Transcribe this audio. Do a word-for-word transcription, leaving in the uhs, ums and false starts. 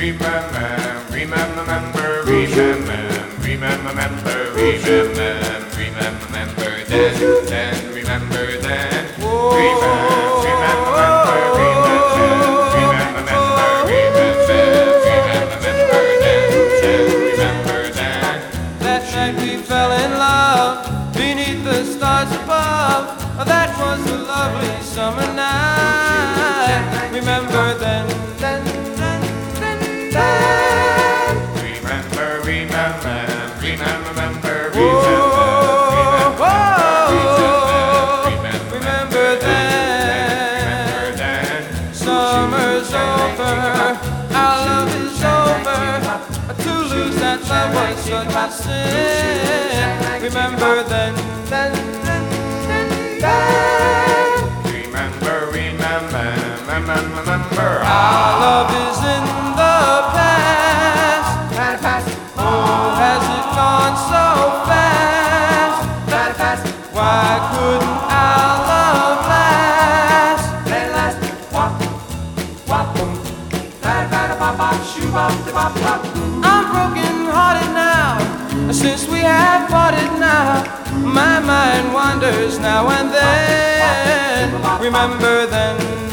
remember, remember, remember, remember, remember, remember then, then, remember then, remember, remember, remember, remember, remember, then, then, remember then. That night we fell in love beneath the stars above. That was a lovely summer night. Remember then, then, then, then, then. Remember, remember, remember, remember, remember, remember then. Summer's over, our love is over. To lose that love was such a sin. Remember then, then, then, then. Remember, remember, remember, remember. Our love is in the past. Past, past. Oh, has it gone so fast? Past, past. Why couldn't our love last? Let it last. Wop, wop, boom. Bada, bada, bop, bop, shoo, bop, da, bop, bop. I'm broken hearted now, since we have parted now. My mind wanders now and then. Remember then.